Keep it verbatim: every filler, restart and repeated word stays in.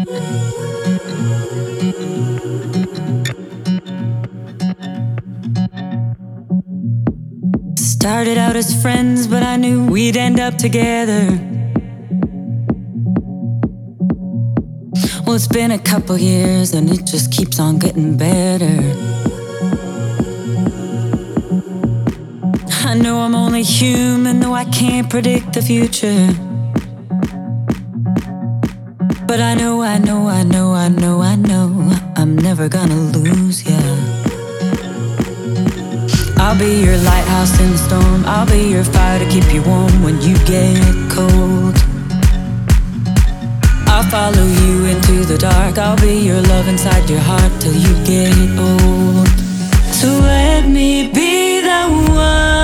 Started out as friends, but I knew we'd end up together. Well, it's been a couple years and it just keeps on getting better. I know I'm only human, though I can't predict the future. But I know, I know, I know, I know, I know I'm never gonna lose ya. I'll be your lighthouse in the storm. I'll be your fire to keep you warm when you get cold. I'll follow you into the dark. I'll be your love inside your heart till you get old. So let me be the one